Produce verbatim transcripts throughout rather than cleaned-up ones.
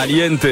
Caliente.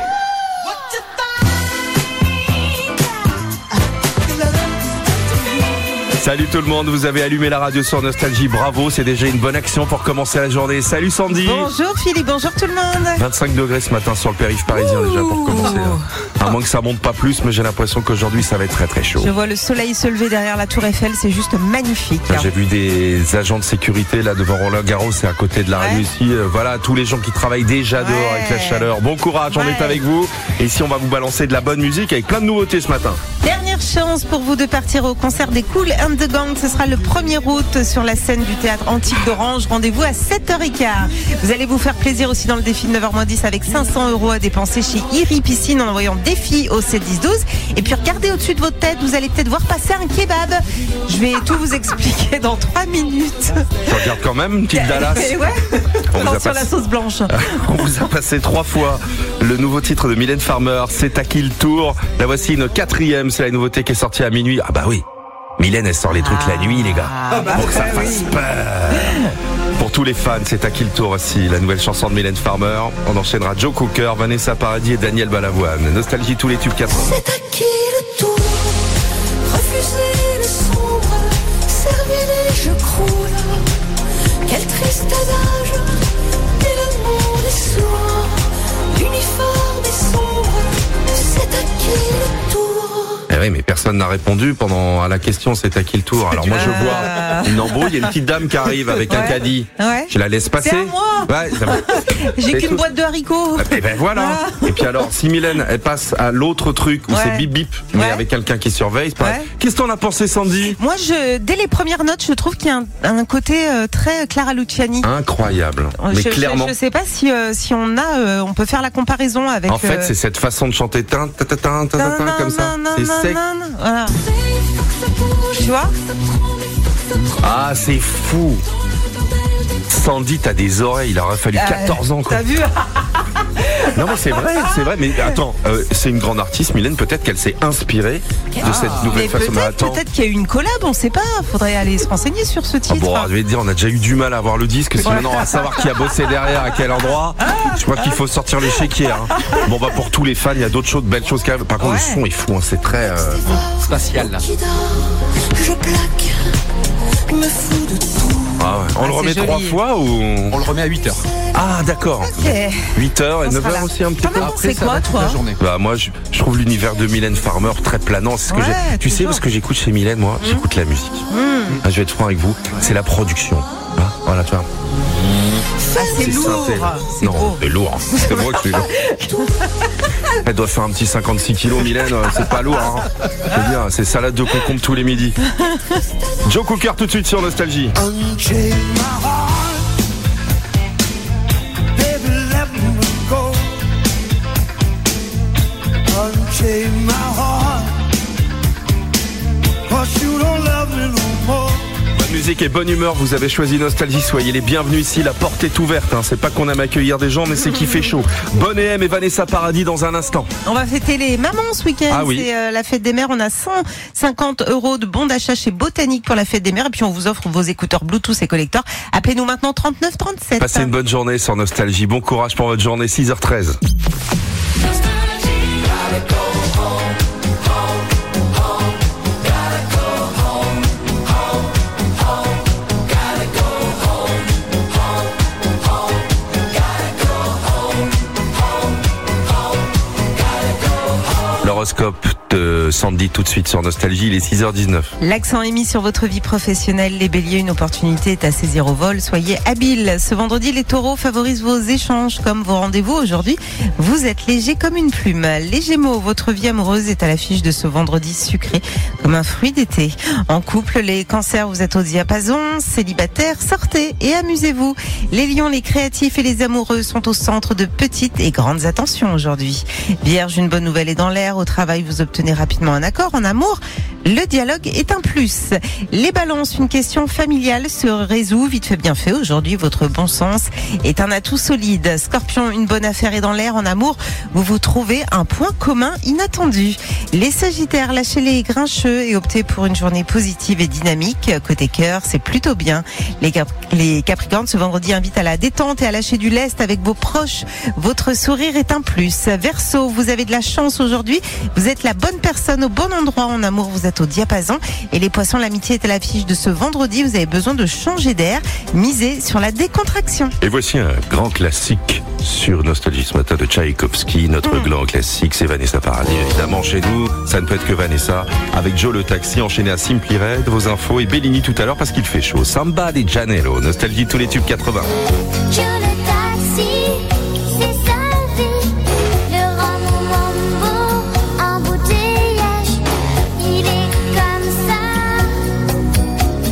Salut tout le monde, vous avez allumé la radio sur Nostalgie, bravo, c'est déjà une bonne action pour commencer la journée. Salut Sandy. Bonjour Philippe, bonjour tout le monde. vingt-cinq degrés ce matin sur le périph' parisien. Ouh. Déjà pour commencer. À moins que ça monte pas plus, mais j'ai l'impression qu'aujourd'hui ça va être très très chaud. Je vois le soleil se lever derrière la tour Eiffel, c'est juste magnifique. J'ai vu des agents de sécurité là devant Roland Garros, c'est à côté de la radio ici. Euh, voilà, tous les gens qui travaillent déjà dehors ouais. avec la chaleur. Bon courage, ouais. on est avec vous. Et ici on va vous balancer de la bonne musique avec plein de nouveautés ce matin. Dernière chance pour vous de partir au concert des Kool and the Gang. Ce sera le premier août sur la scène du théâtre Antique d'Orange. Rendez-vous à sept heures quinze. Vous allez vous faire plaisir aussi dans le défi de neuf heures moins dix avec cinq cents euros à dépenser chez Iri Piscine en envoyant défi au sept dix douze. Et puis regardez au-dessus de votre tête, vous allez peut-être voir passer un kebab. Je vais tout vous expliquer dans trois minutes. Tu regardes quand même, une petite Dallas. Ouais. On non, sur passé... la sauce blanche. On vous a passé trois fois le nouveau titre de Mylène Farmer, C'est à qui le tour. La voici une quatrième, c'est la nouveauté qui est sortie à minuit. Ah bah oui, Mylène elle sort les trucs ah, la nuit les gars, ah bah pour que ça oui. fasse peur. Pour tous les fans, c'est à qui le tour aussi. La nouvelle chanson de Mylène Farmer. On enchaînera Joe Cooker, Vanessa Paradis et Daniel Balavoine. Nostalgie tous les tubes quatre-vingts. C'est à qui le tour, refuser le sombre, servir les jeux croule. Quel triste adage, et le monde est sourd, l'uniforme est sombre, c'est à qui le tour. Eh oui, mais personne n'a répondu pendant à la question c'est à qui le tour. Alors moi je vois une embrouille, il y a une petite dame qui arrive avec ouais. un caddie. Ouais. Je la laisse passer. C'est à moi. Ouais, ça va. J'ai qu'une tout. boîte de haricots. Et ben voilà. voilà. Et puis alors si Mylène elle passe à l'autre truc où ouais. c'est bip bip mais ouais. avec quelqu'un qui surveille, c'est ouais. Qu'est-ce que t'en as pensé Sandy? Moi je dès les premières notes, je trouve qu'il y a un, un côté euh, très Clara Luciani. Incroyable. Mais je, clairement. Je, je sais pas si euh, si on a euh, on peut faire la comparaison avec En fait, euh... c'est cette façon de chanter tin tin tin tin tin tin comme ça. C'est sec. Voilà. Tu vois? Ah, c'est fou. Sandy, t'as des oreilles. Il aurait fallu euh, quatorze ans. Quoi. T'as vu? Non mais c'est vrai, c'est vrai. Mais attends, euh, c'est une grande artiste, Mylène. Peut-être qu'elle s'est inspirée de ah. cette nouvelle mais façon. Peut-être, peut-être qu'il y a eu une collab, on sait pas. Faudrait aller se renseigner sur ce titre. Ah bon, je vais te dire, on a déjà eu du mal à avoir le disque. Si ouais. maintenant on va savoir qui a bossé derrière, à quel endroit. Je crois qu'il faut sortir l'échiquier. Hein. Bon bah pour tous les fans, il y a d'autres choses, belles choses. Par contre, ouais. le son est fou. Hein, c'est très euh... spatial là. Je plaque, je me fous de tout. Ah ouais. On ah, le remet joli. trois fois ou on le remet à huit heures. Ah d'accord. Okay. huit heures et neuf heures aussi un petit peu. Après, c'est quoi toi? Bah moi je, je trouve l'univers de Mylène Farmer très planant. C'est ce ouais, que j'ai. Tu sais parce que j'écoute chez Mylène moi, mmh. j'écoute la musique. Mmh. Ah, je vais être franc avec vous, c'est la production. Ah, voilà tu vois. Ah, c'est, c'est lourd. C'est non, beau. C'est lourd. C'est moi qui suis lourd. Elle doit faire un petit cinquante-six kilos, Mylène. C'est pas lourd. Hein. Je veux dire, c'est salade de concombre tous les midis. Joe Cooker tout de suite sur Nostalgie. Bonne musique et bonne humeur, vous avez choisi Nostalgie, soyez les bienvenus ici, la porte est ouverte, hein. C'est pas qu'on aime accueillir des gens mais c'est qu'il fait chaud. Bonne et M et Vanessa Paradis dans un instant. On va fêter les mamans ce week-end, ah oui. c'est euh, la fête des mères, on a cent cinquante euros de bons d'achat chez Botanique pour la fête des mères et puis on vous offre vos écouteurs Bluetooth et collecteurs. Appelez-nous maintenant trente-neuf trente-sept. Passez une bonne journée sur Nostalgie, bon courage pour votre journée, six heures treize. L'horoscope de Sandy tout de suite sur Nostalgie, il est six heures dix-neuf. L'accent est mis sur votre vie professionnelle. Les béliers, une opportunité est à saisir au vol. Soyez habiles. Ce vendredi, les taureaux favorisent vos échanges comme vos rendez-vous aujourd'hui. Vous êtes léger comme une plume. Les gémeaux, votre vie amoureuse est à l'affiche de ce vendredi sucré comme un fruit d'été. En couple, les cancers, vous êtes au diapason. Célibataires, sortez et amusez-vous. Les lions, les créatifs et les amoureux sont au centre de petites et grandes attentions aujourd'hui. Vierge, une bonne nouvelle est dans l'air. Au travail, vous obtenez obtenez rapidement un accord. En amour, le dialogue est un plus. Les balances, une question familiale se résout vite fait bien fait. Aujourd'hui, votre bon sens est un atout solide. Scorpion, une bonne affaire est dans l'air. En amour, vous vous trouvez un point commun inattendu. Les Sagittaires, lâchez les grincheux et optez pour une journée positive et dynamique. Côté cœur, c'est plutôt bien. Les, Cap- les Capricornes, ce vendredi, invitent à la détente et à lâcher du lest avec vos proches. Votre sourire est un plus. Verseau, vous avez de la chance aujourd'hui. Vous êtes la bonne personne au bon endroit. En amour, vous êtes au diapason. Et les Poissons, l'amitié est à l'affiche de ce vendredi. Vous avez besoin de changer d'air. Misez sur la décontraction. Et voici un grand classique sur Nostalgie ce matin de Tchaïkovski. Notre mmh. grand classique, c'est Vanessa Paradis. Évidemment, chez nous, ça ne peut être que Vanessa. Avec Joe le taxi, enchaîné à Simply Red, vos infos et Bellini tout à l'heure parce qu'il fait chaud. Samba di Janeiro, Nostalgie, tous les tubes quatre-vingts. Joe le taxi, c'est sa vie. Le rhum au mambo, embouteillage. Il est comme ça.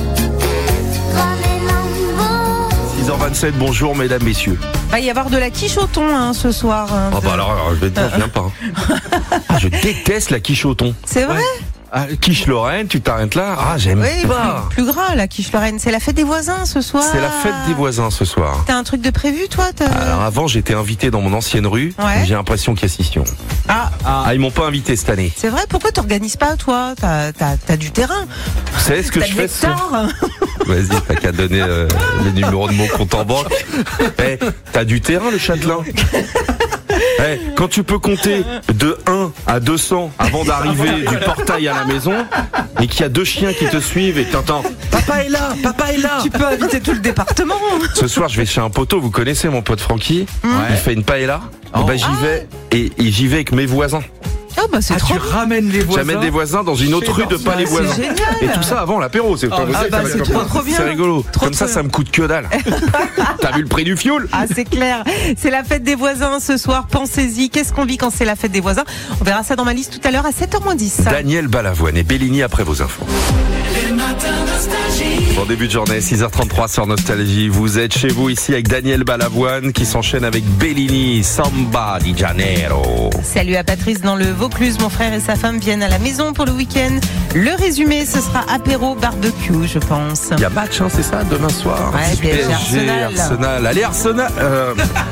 Rhum et mambo. six heures vingt-sept, bonjour mesdames, messieurs. Il va y avoir de la quiche au thon hein, ce soir. Hein, Oh bah alors, alors, je vais te dire, je viens pas. Ah, je déteste la quiche au thon. C'est vrai? Ah, quiche Lorraine, tu t'arrêtes là? Ah, j'aime Oui, pas. plus, plus gras la quiche Lorraine. C'est la fête des voisins ce soir. C'est la fête des voisins ce soir. T'as un truc de prévu toi t'as... Alors avant, j'étais invité dans mon ancienne rue. Ouais. J'ai l'impression qu'il y a scission. Ah, Ah, ils m'ont pas invité cette année. c'est vrai? Pourquoi t'organises pas toi? T'as, t'as, t'as du terrain. Vous savez ce que T'as je de fais ce soir? l'hectare. Vas-y, t'as qu'à donner euh, le numéro de mon compte en banque. Eh, t'as du terrain, le Châtelain. Eh, quand tu peux compter de un à deux cents avant d'arriver du portail à la maison, et qu'il y a deux chiens qui te suivent et t'entends « Papa est là, papa est là !» Tu peux inviter tout le département. Ce soir, je vais chez un poteau, vous connaissez mon pote Francky, il fait une paella, et bah, j'y vais, et, et j'y vais avec mes voisins. Ah bah c'est Ah, trop tu bien. ramènes les voisins. J'amène des voisins dans une autre rue de pas les C'est voisins. génial. Et tout ça avant l'apéro, c'est pas Ah, vous ah savez, bah, ça va c'est être trop, comme- trop bien. C'est rigolo. Trop, Comme ça, trop ça me coûte que dalle. T'as vu le prix du fioul? Ah c'est clair, c'est la fête des voisins ce soir, pensez-y, qu'est-ce qu'on vit quand c'est la fête des voisins? On verra ça dans ma liste tout à l'heure à sept heures moins dix. Daniel Balavoine et Bellini après vos infos. Bon début de journée, six heures trente-trois sur Nostalgie. Vous êtes chez vous ici avec Daniel Balavoine qui s'enchaîne avec Bellini, Samba di Janeiro. Salut à Patrice dans le Vaucluse, mon frère et sa femme viennent à la maison pour le week-end. Le résumé, ce sera apéro barbecue, je pense. Il y a match, hein, c'est ça, demain soir. Ouais, P S G, Arsenal. Arsenal. Allez Arsenal. Euh,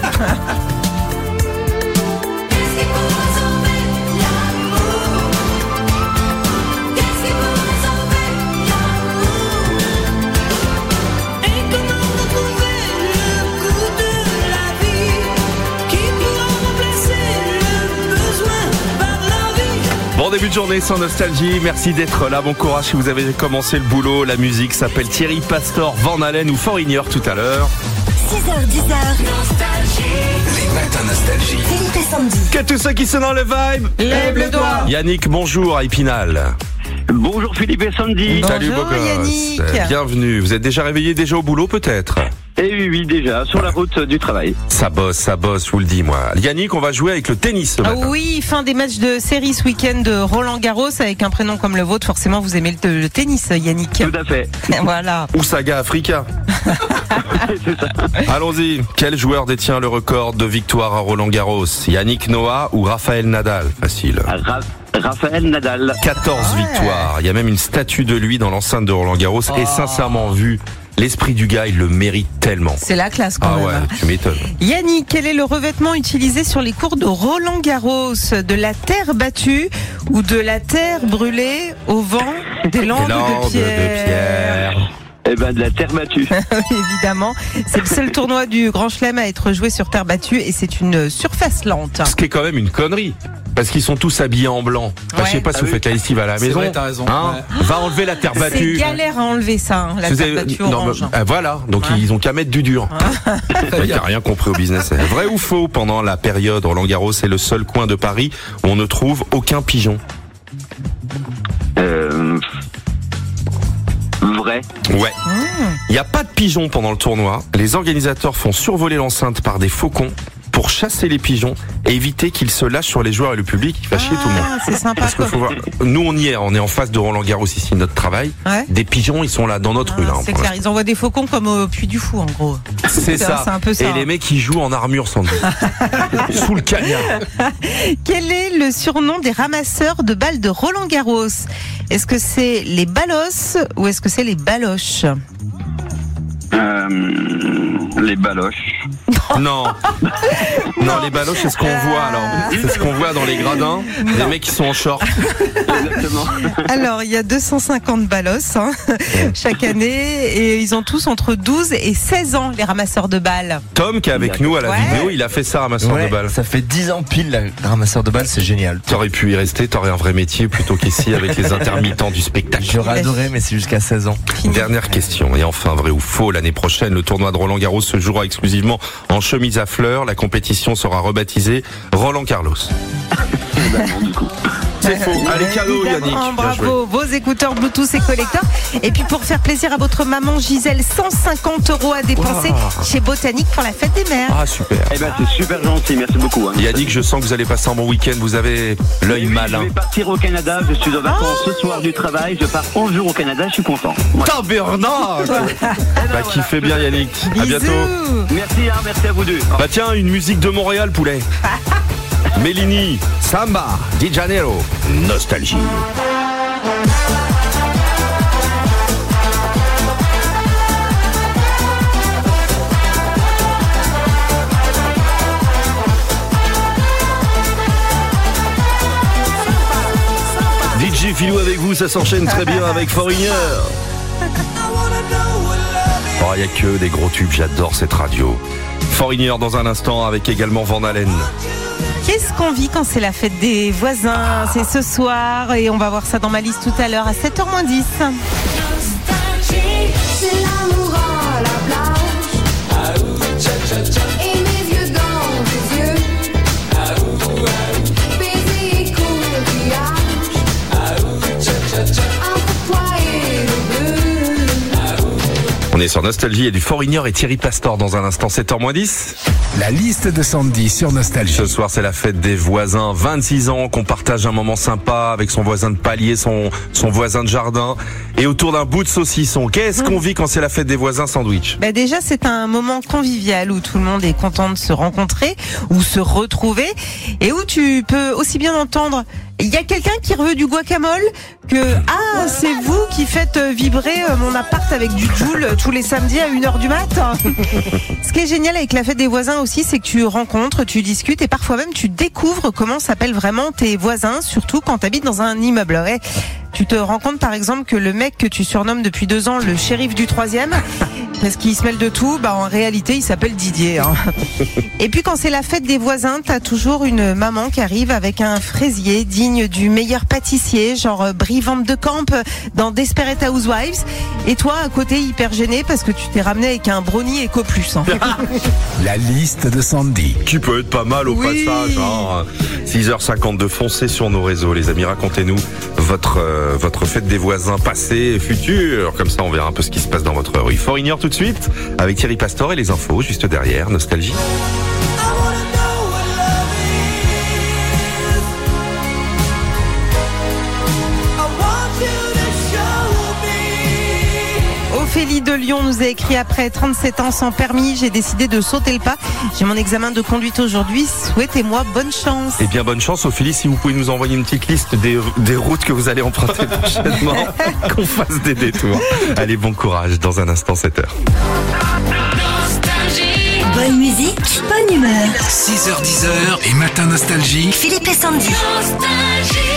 Bon début de journée sans Nostalgie, merci d'être là, bon courage si vous avez commencé le boulot, la musique s'appelle Thierry Pastor, Van Halen ou Foreigner tout à l'heure. six heures, dix heures. Les matins Nostalgie. Philippe et Sandy. Que tous ceux qui sont dans le vibe, Lève le doigt. Yannick, bonjour à Épinal. Bonjour Philippe et Sandy. Bonjour, Salut beau gosse. Yannick. Bienvenue, vous êtes déjà réveillé déjà au boulot peut-être? Eh oui, oui, déjà, sur la route du travail. Ça bosse, ça bosse, je vous le dis moi. Yannick, on va jouer avec le tennis ce Ah matin. oui, fin des matchs de série ce week-end de Roland Garros avec un prénom comme le vôtre. Forcément, vous aimez le, le tennis, Yannick. Tout à fait. Voilà. Ou Saga Africa. C'est ça. Allons-y, quel joueur détient le record de victoire à Roland Garros? Yannick Noah ou Raphaël Nadal? Facile. Ra- Raphaël Nadal. quatorze Ouais. victoires. Il y a même une statue de lui dans l'enceinte de Roland Garros. Et sincèrement vu, l'esprit du gars, il le mérite tellement. C'est la classe quand Ah même. ouais, tu m'étonnes. Yannick, quel est le revêtement utilisé sur les cours de Roland Garros? De la terre battue ou de la terre brûlée au vent des landes, Des landes de de pierre, pierre. Eh ben, de la terre battue. Évidemment, c'est le seul tournoi du Grand Chelem à être joué sur terre battue et c'est une surface lente. Ce qui est quand même une connerie. Parce qu'ils sont tous habillés en blanc. Enfin, Ouais. je sais pas si Ah vous oui. faites la lessive à la C'est maison. vrai, t'as raison. Hein Va enlever la terre C'est battue. galère à enlever ça, hein, la Vous terre avez- battue non, orange. mais, euh, voilà, donc Ouais. ils ont qu'à mettre du dur. Très Il bien. n'a rien compris au business. Vrai ou faux, pendant la période Roland Garros, c'est le seul coin de Paris où on ne trouve aucun pigeon. Euh, vrai. Ouais. Il n'y a pas de pigeons pendant le tournoi. Les organisateurs font survoler l'enceinte par des faucons pour chasser les pigeons et éviter qu'ils se lâchent sur les joueurs et le public. Il va chier tout le monde. Ah, c'est sympa. Parce qu'il faut voir. Nous, on y est. On est en face de Roland Garros ici, notre travail. Ouais. Des pigeons, ils sont là dans notre Ah, rue. Là, c'est pour clair, ils envoient des faucons comme au Puy du Fou en gros. C'est ça. C'est un peu ça. Et les mecs, ils jouent en armure sans doute. Sous le cagnard. Quel est le surnom des ramasseurs de balles de Roland Garros? Est-ce que c'est les ballos ou est-ce que c'est les baloches? Euh, les baloches. Non. Non, les baloches, c'est ce qu'on voit alors. C'est ce qu'on voit dans les gradins. Les mecs qui sont en short. Exactement. Alors, il y a deux cent cinquante ballos hein, chaque année et ils ont tous entre douze et seize ans, les ramasseurs de balles. Tom, qui est avec nous à la Ouais. vidéo, il a fait ça, ramasseur Ouais, de balles. ça fait dix ans pile, la ramasseur de balles, c'est génial. T'aurais pu y rester, t'aurais un vrai métier plutôt qu'ici avec les intermittents du spectacle. J'aurais adoré, mais c'est jusqu'à seize ans. Dernière question, et enfin vrai ou faux, l'année prochaine, le tournoi de Roland Garros se jouera exclusivement en chemise à fleurs. La compétition sera rebaptisée Roland Carlos. Du coup. C'est faux. Allez, cadeau, Yannick. Évidemment, Bien joué. bravo, vos écouteurs Bluetooth et collecteurs. Et puis pour faire plaisir à votre maman Gisèle, cent cinquante euros à dépenser Wow. chez Botanique pour la fête des mères. Ah, super. Eh ben, c'est super gentil. Merci beaucoup. Hein. Yannick, je sens que vous allez passer un bon week-end. Vous avez l'œil Oui, malin. Je vais partir au Canada. Je suis en vacances ce soir du travail. Je pars onze jours au Canada. Je suis content. Ouais. Tabernacle. Bah, kiffez bien, Yannick. À Bisous. bientôt. Merci, hein, merci à vous deux. Bah, tiens, une musique de Montréal, poulet. Mélanie, Samba, Di Janeiro, Nostalgie. D J Philou avec vous, ça s'enchaîne très bien avec Foreigner. Oh, il n'y a que des gros tubes, j'adore cette radio. Foreigner dans un instant avec également Van Halen. Qu'est-ce qu'on vit quand c'est la fête des voisins? C'est ce soir et on va voir ça dans ma liste tout à l'heure à sept heures moins dix. C'est l'amour à la plage. Et mes yeux dans tes yeux. Baiser et coquillage. Entre toi et le bleu. On est sur Nostalgie et du Foreigner et Thierry Pastor dans un instant, sept heures moins dix. La liste de Sandy sur Nostalgie. Ce soir, c'est la fête des voisins. vingt-six ans qu'on partage un moment sympa avec son voisin de palier, son, son voisin de jardin et autour d'un bout de saucisson. Qu'est-ce qu'on vit quand c'est la fête des voisins sandwich? Bah déjà, c'est un moment convivial où tout le monde est content de se rencontrer ou se retrouver et où tu peux aussi bien entendre il y a quelqu'un qui veut du guacamole que ah c'est vous qui faites vibrer mon appart avec du Joule tous les samedis à une heure du mat. Ce qui est génial avec la fête des voisins aussi, c'est que tu rencontres, tu discutes et parfois même tu découvres comment s'appellent vraiment tes voisins, surtout quand tu habites dans un immeuble. Ouais. Tu te rends compte par exemple que le mec que tu surnommes depuis deux ans le shérif du troisième, parce qu'il se mêle de tout, bah en réalité il s'appelle Didier. Hein. Et puis quand c'est la fête des voisins, t'as toujours une maman qui arrive avec un fraisier digne du meilleur pâtissier, genre Brie Van de Camp dans Desperate Housewives. Et toi à côté hyper gêné parce que tu t'es ramené avec un brownie Eco Plus. Hein. La liste de Sandy. Qui peut être pas mal au Oui. passage. Hein. six heures cinquante-deux, foncez sur nos réseaux, les amis. Racontez-nous votre euh, votre fête des voisins passée et future. Comme ça, on verra un peu ce qui se passe dans votre rue. Foreigner tout de suite avec Thierry Pastor et les infos juste derrière. Nostalgie. Ophélie de Lyon nous a écrit après trente-sept ans sans permis, j'ai décidé de sauter le pas. J'ai mon examen de conduite aujourd'hui. Souhaitez-moi bonne chance. Eh bien, bonne chance, Ophélie, si vous pouvez nous envoyer une petite liste des, des routes que vous allez emprunter prochainement, qu'on fasse des détours. Allez, bon courage, dans un instant, sept heures. Bonne musique, bonne humeur. six heures dix et Matin Nostalgie. Philippe et Sandy. Nostalgie.